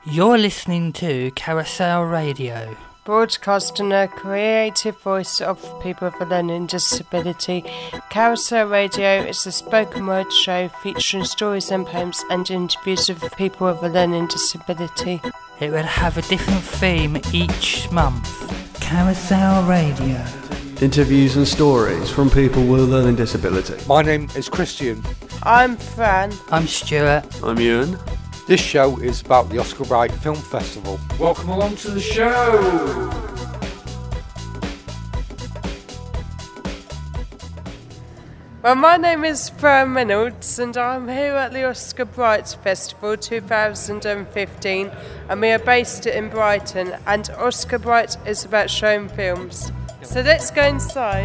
You're listening to Carousel Radio, broadcasting a creative voice of people with a learning disability. Carousel Radio is a spoken word show featuring stories and poems and interviews with people with a learning disability. It will have a different theme each month. Carousel Radio. Interviews and stories from people with a learning disability. My name is Christian. I'm Fran. I'm Stuart. I'm Ewan. This show is about the Oscar Bright Film Festival. Welcome along to the show! Well, my name is Fran Reynolds and I'm here at the Oscar Bright Festival 2015 and we are based in Brighton, and Oscar Bright is about showing films. So let's go inside.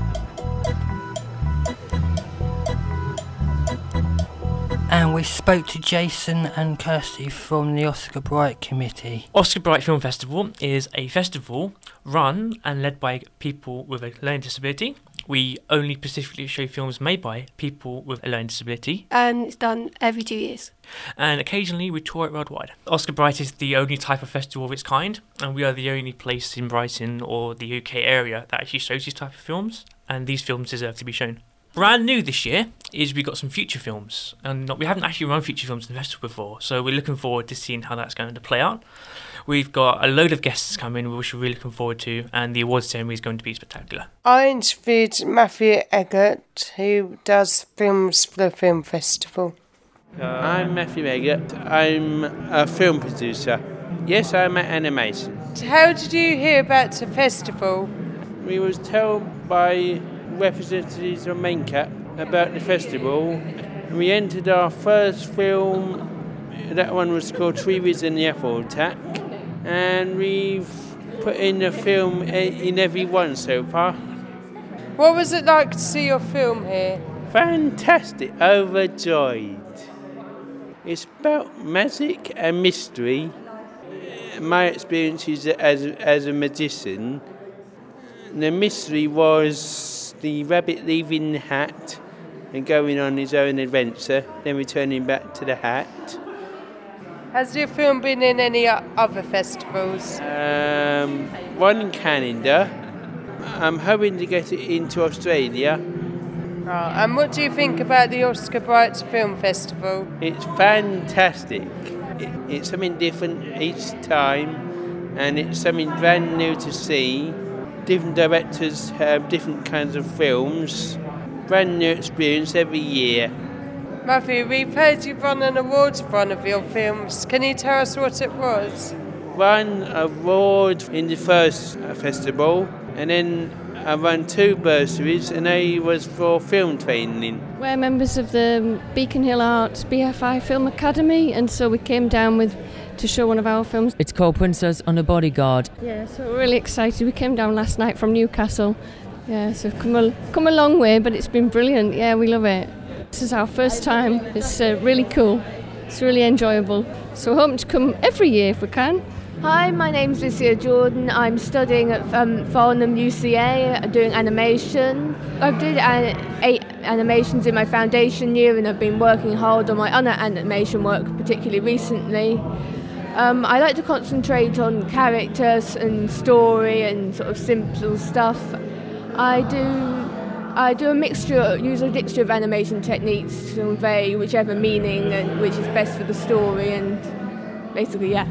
And we spoke to Jason and Kirsty from the Oscar Bright Committee. Oscar Bright Film Festival is a festival run and led by people with a learning disability. We only specifically show films made by people with a learning disability. And it's done every 2 years. And occasionally we tour it worldwide. Oscar Bright is the only type of festival of its kind, and we are the only place in Brighton or the UK area that actually shows these type of films, and these films deserve to be shown. Brand new this year is we got some feature films, and we haven't actually run feature films in the festival before, so we're looking forward to seeing how that's going to play out. We've got a load of guests coming, which we're really looking forward to, and the awards ceremony is going to be spectacular. I interviewed Matthew Eggert, who does films for the film festival. I'm Matthew Eggert. I'm a film producer. Yes, I'm at animation. How did you hear about the festival? We was told by representatives of MainCap about the festival. We entered our first film. That one was called Three Weeks in the Apple Attack, and we've put in a film in every one so far. What was it like to see your film here? Fantastic, overjoyed. It's about magic and mystery. My experiences as a magician, the mystery was the rabbit leaving the hat and going on his own adventure, then returning back to the hat. Has your film been in any other festivals? One in Canada. I'm hoping to get it into Australia. And what do you think about the Oscar Bright Film Festival? It's fantastic. It's something different each time, and it's something brand new to see. Different directors have different kinds of films. Brand new experience every year. Matthew, we've heard you've won an award for one of your films. Can you tell us what it was? Won an award in the first festival, and then I won 2 bursaries, and they was for film training. We're members of the Beacon Hill Arts BFI Film Academy, and so we came down to show one of our films. It's called Princess and a Bodyguard. Yeah, so we're really excited. We came down last night from Newcastle. Yeah, so come a long way, but it's been brilliant. Yeah, we love it. This is our first time. It's really cool. It's really enjoyable. So we're hoping to come every year if we can. Hi, my name's Lucia Jordan. I'm studying at Farnham UCA, doing animation. I've did 8 animations in my foundation year, and I've been working hard on my other animation work, particularly recently. I like to concentrate on characters and story and sort of simple stuff. I do a mixture, use a mixture of animation techniques to convey whichever meaning and which is best for the story, and basically, yeah.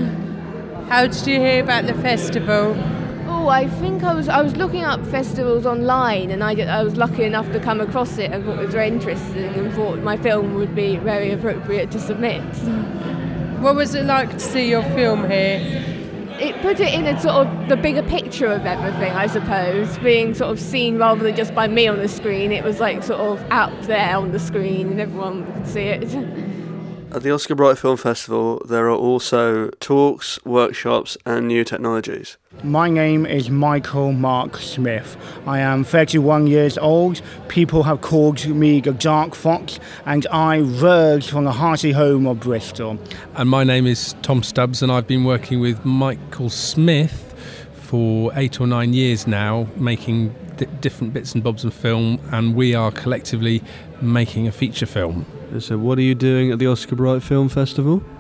How did you hear about the festival? Oh, I think I was looking up festivals online, and I was lucky enough to come across it and thought it was very interesting and thought my film would be very appropriate to submit. What was it like to see your film here? It put it in a sort of the bigger picture of everything, I suppose, being sort of seen rather than just by me on the screen. It was like sort of out there on the screen and everyone could see it. At the Oscar Bright Film Festival, there are also talks, workshops and new technologies. My name is Michael Mark Smith. I am 31 years old. People have called me the Dark Fox, and I verge from the hearty home of Bristol. And my name is Tom Stubbs, and I've been working with Michael Smith for 8 or 9 years now, making different bits and bobs of film, and we are collectively making a feature film. So what are you doing at the Oscar Bright Film Festival?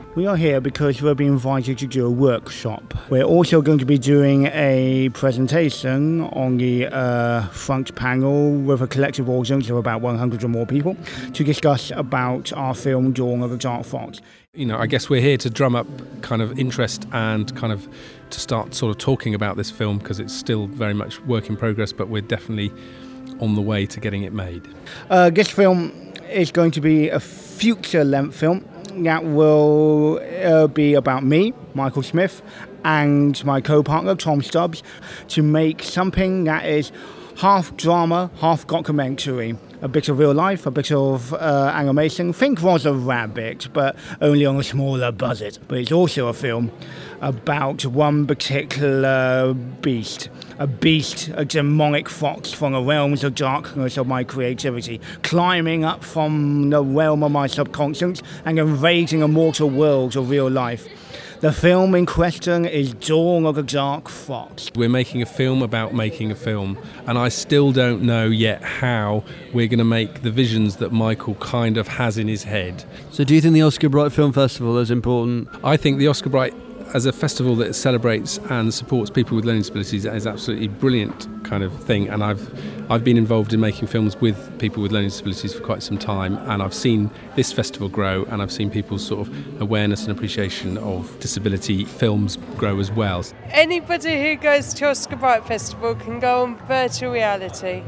We are here because we've been invited to do a workshop. We're also going to be doing a presentation on the front panel with a collective audience of about 100 or more people to discuss about our film Dawn of the Dark Fox. You know, I guess we're here to drum up kind of interest and kind of to start sort of talking about this film because it's still very much work in progress, but we're definitely on the way to getting it made. This film is going to be a feature-length film that will be about me, Michael Smith, and my co-partner, Tom Stubbs, to make something that is half drama, half documentary. A bit of real life, a bit of animation. Think Roger Rabbit, but only on a smaller budget. But it's also a film about one particular beast. A beast, a demonic fox from the realms of darkness of my creativity, climbing up from the realm of my subconscious and invading immortal worlds of real life. The film in question is Dawn of the Dark Fox. We're making a film about making a film, and I still don't know yet how we're going to make the visions that Michael kind of has in his head. So do you think the Oscar Bright Film Festival is important? I think the Oscar Bright, as a festival that celebrates and supports people with learning disabilities, is absolutely brilliant kind of thing. And I've been involved in making films with people with learning disabilities for quite some time, and I've seen this festival grow, and I've seen people's sort of awareness and appreciation of disability films grow as well. Anybody who goes to Oscar Bright Festival can go on virtual reality.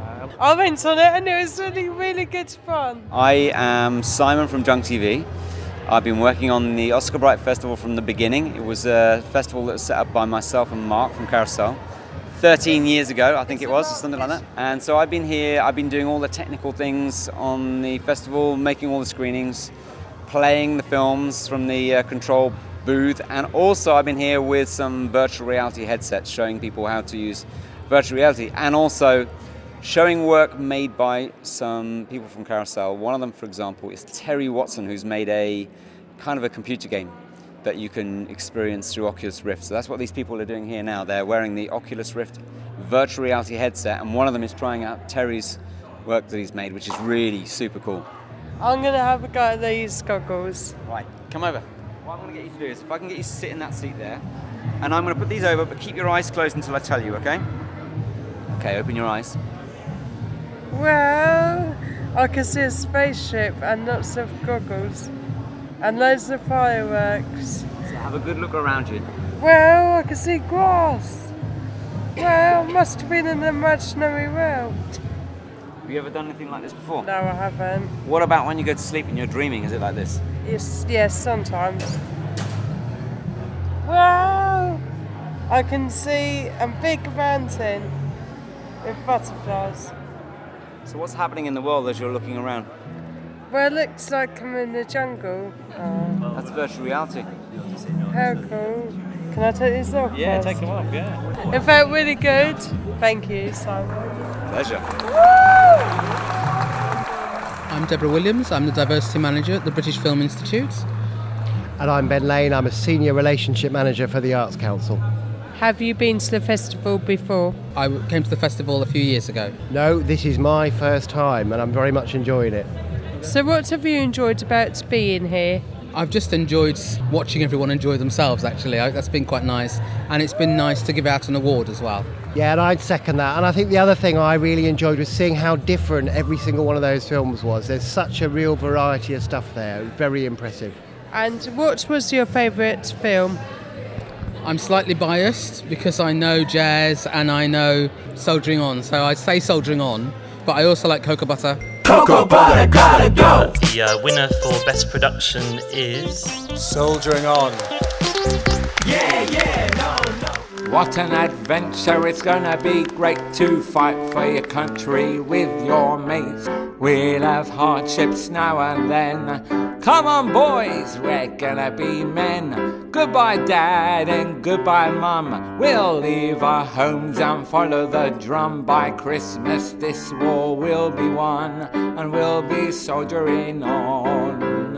I went on it and it was really, really good fun. I am Simon from Junk TV. I've been working on the Oscar Bright Festival from the beginning. It was a festival that was set up by myself and Mark from Carousel 13 years ago, I think it was, or something like that. And so I've been here, I've been doing all the technical things on the festival, making all the screenings, playing the films from the control booth, and also I've been here with some virtual reality headsets showing people how to use virtual reality, and also showing work made by some people from Carousel. One of them, for example, is Terry Watson, who's made a kind of a computer game that you can experience through Oculus Rift. So that's what these people are doing here now. They're wearing the Oculus Rift virtual reality headset, and one of them is trying out Terry's work that he's made, which is really super cool. I'm going to have a go at these goggles. Right, come over. What I'm going to get you to do is, if I can get you to sit in that seat there, and I'm going to put these over, but keep your eyes closed until I tell you, okay? Okay, open your eyes. Well, I can see a spaceship and lots of goggles and loads of fireworks. So have a good look around you. Well, I can see grass. Well, must have been an imaginary world. Have you ever done anything like this before? No, I haven't. What about when you go to sleep and you're dreaming? Is it like this? Yes, sometimes. Well, I can see a big mountain with butterflies. So what's happening in the world as you're looking around? Well, it looks like I'm in the jungle. That's virtual reality. How cool. Can I take these off? Yeah, first? take them off, yeah. It felt really good. Thank you, Simon. Pleasure. I'm Deborah Williams. I'm the Diversity Manager at the British Film Institute. And I'm Ben Lane. I'm a Senior Relationship Manager for the Arts Council. Have you been to the festival before? I came to the festival a few years ago. No, this is my first time and I'm very much enjoying it. So what have you enjoyed about being here? I've just enjoyed watching everyone enjoy themselves, actually. That's been quite nice. And it's been nice to give out an award as well. Yeah, and I'd second that. And I think the other thing I really enjoyed was seeing how different every single one of those films was. There's such a real variety of stuff there. It was very impressive. And what was your favourite film? I'm slightly biased because I know Jazz and I know Soldiering On. So I'd say Soldiering On, but I also like Cocoa Butter. Cocoa Butter gotta go! The winner for Best Production is... Soldiering On. Yeah, no. What an adventure, it's gonna be great to fight for your country with your mates. We'll have hardships now and then. Come on boys, we're gonna be men. Goodbye dad and goodbye mum. We'll leave our homes and follow the drum. By Christmas this war will be won, and we'll be soldiering on.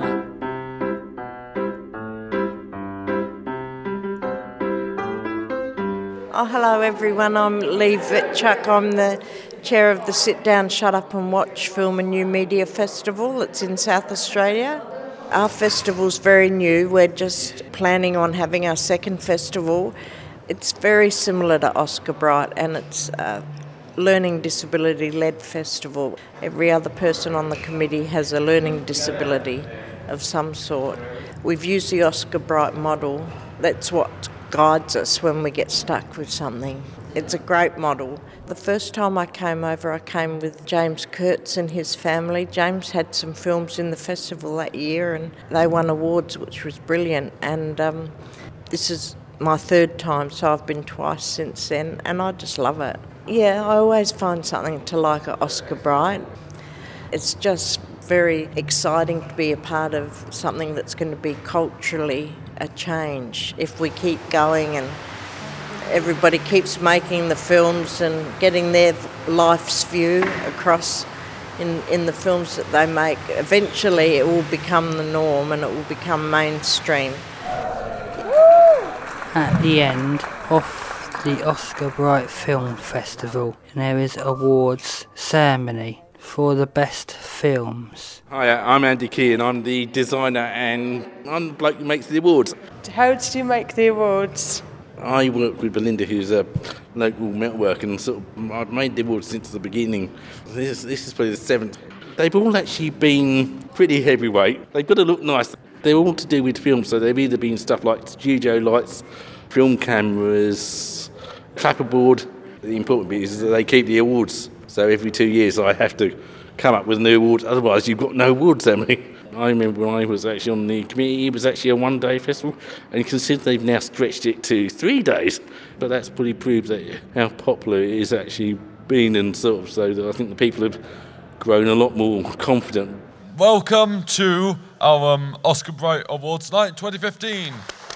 Oh, hello everyone, I'm Lee Vitchuk. I'm the chair of the Sit Down, Shut Up and Watch Film and New Media Festival. It's in South Australia. Our festival's very new. We're just planning on having our second festival. It's very similar to Oscar Bright, and it's a learning disability-led festival. Every other person on the committee has a learning disability of some sort. We've used the Oscar Bright model. That's what guides us when we get stuck with something. It's a great model. The first time I came over, I came with James Kurtz and his family. James had some films in the festival that year and they won awards, which was brilliant. And this is my third time, so I've been twice since then, and I just love it. Yeah, I always find something to like at Oscar Bright. It's just very exciting to be a part of something that's going to be culturally a change if we keep going and everybody keeps making the films and getting their life's view across in the films that they make. Eventually it will become the norm and it will become mainstream. At the end of the Oscar Bright Film Festival, there is awards ceremony for the best films. Hi, I'm Andy Key and I'm the designer and I'm the bloke who makes the awards. How did you make the awards? I work with Belinda, who's a local metalworker, and sort of I've made the awards since the beginning. This is probably the seventh. They've all actually been pretty heavyweight. They've got to look nice. They're all to do with film, so they've either been stuff like studio lights, film cameras, clapperboard. The important bit is that they keep the awards. So every 2 years I have to come up with a new award, otherwise you've got no awards, Emily. I remember when I was actually on the committee, it was actually a one-day festival, and you can see they've now stretched it to 3 days. But that's pretty proved that how popular it is actually been, and sort of so that I think the people have grown a lot more confident. Welcome to our Oscar Bright Awards Night 2015.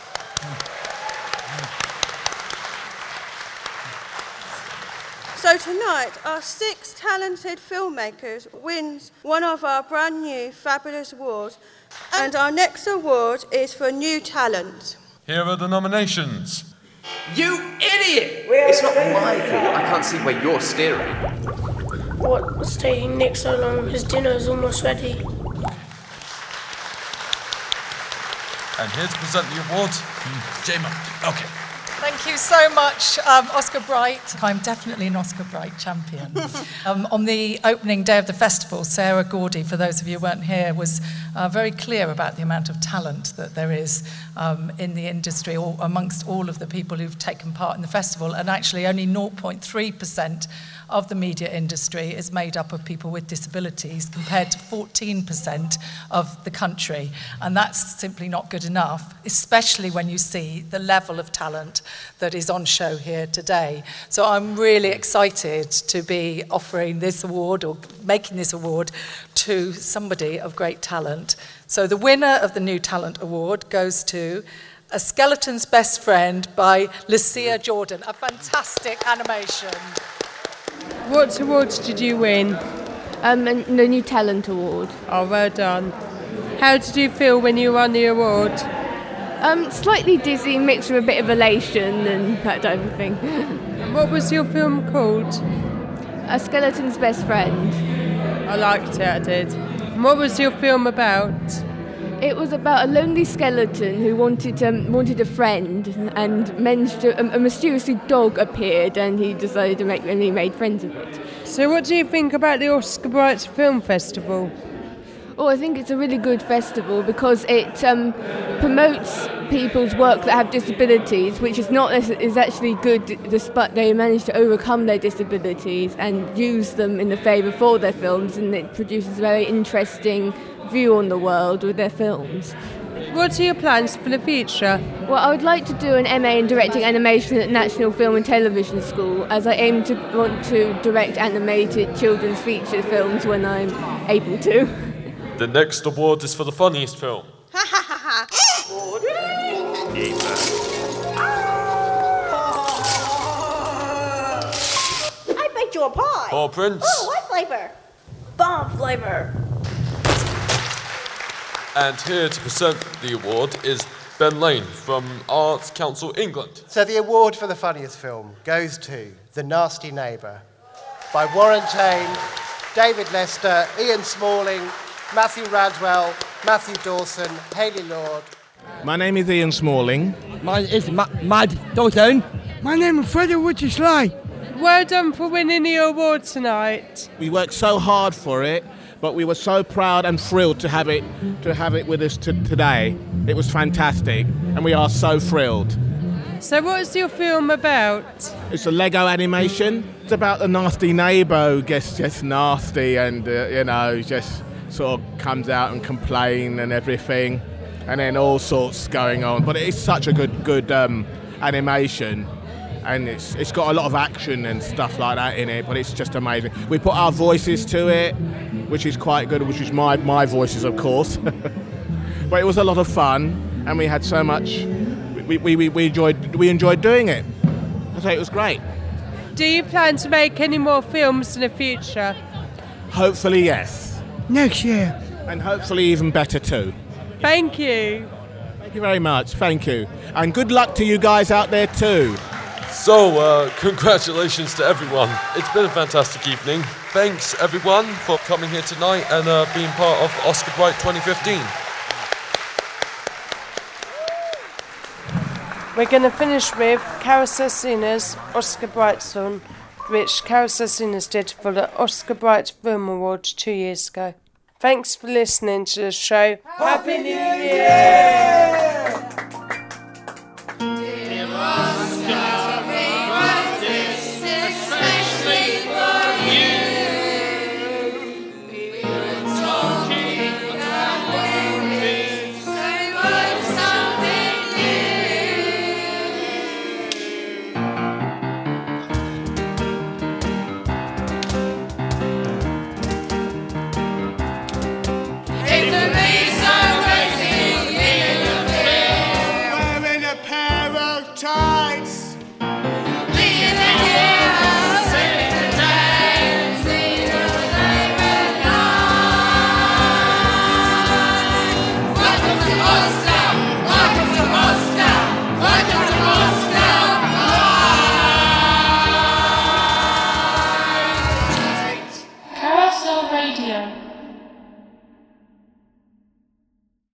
So tonight, our 6 talented filmmakers wins one of our brand new fabulous awards, and our next award is for New Talent. Here are the nominations. You idiot! It's not my fault. I can't see where you're steering. What's taking Nick so long? His dinner is almost ready. And here to present the award, J-Monk. Okay. Thank you so much, Oscar Bright. I'm definitely an Oscar Bright champion. On the opening day of the festival, Sarah Gordy, for those of you who weren't here, was very clear about the amount of talent that there is in the industry, or amongst all of the people who've taken part in the festival, and actually only 0.3% of the media industry is made up of people with disabilities compared to 14% of the country. And that's simply not good enough, especially when you see the level of talent that is on show here today. So I'm really excited to be offering this award, or making this award, to somebody of great talent. So the winner of the New Talent Award goes to A Skeleton's Best Friend by Lucia Jordan, a fantastic animation. What awards did you win? The New Talent Award. Oh, well done. How did you feel when you won the award? Slightly dizzy, mixed with a bit of elation and that type of thing. What was your film called? A Skeleton's Best Friend. I liked it, I did. And what was your film about? It was about a lonely skeleton who wanted a friend, and a mysterious dog appeared, and he decided to make, and he made friends with it. So what do you think about the Oscar Bright Film Festival? Oh, I think it's a really good festival because it promotes people's work that have disabilities, which is actually good, despite they manage to overcome their disabilities and use them in the favour for their films, and it produces a very interesting view on the world with their films. What are your plans for the future? Well, I would like to do an MA in Directing Animation at National Film and Television School, as I want to direct animated children's feature films when I'm able to. The next award is for the funniest film. I baked you a pie. Paul Prince. Oh, what flavor? Bomb flavor. And here to present the award is Ben Lane from Arts Council England. So the award for the funniest film goes to The Nasty Neighbour by Warren Tane, David Lester, Ian Smalling, Matthew Radwell Matthew Dawson, Hayley Lord. My name is Ian Smalling. Mine is Mad Dawson. My name is Freddie Witchy-Slay. Well done for winning the award tonight. We worked so hard for it, but we were so proud and thrilled to have it with us today. It was fantastic, and we are so thrilled. So what's your film about? It's a Lego animation. It's about the nasty neighbour who gets just nasty and, just sort of comes out and complain and everything, and then all sorts going on. But it's such a good animation, and it's got a lot of action and stuff like that in it, but it's just amazing. We put our voices to it, which is quite good, which is my voices, of course. But it was a lot of fun, and we had so much. We enjoyed doing it. So it was great. Do you plan to make any more films in the future? Hopefully, yes. Next year. And hopefully even better too. Thank you. Thank you very much. Thank you. And good luck to you guys out there too. So, congratulations to everyone. It's been a fantastic evening. Thanks everyone for coming here tonight and being part of Oscar Bright 2015. We're going to finish with Carol Sasina's Oscar Bright song, which Carol Sasina did for the Oscar Bright Film Award 2 years ago. Thanks for listening to the show. Happy New Year! Time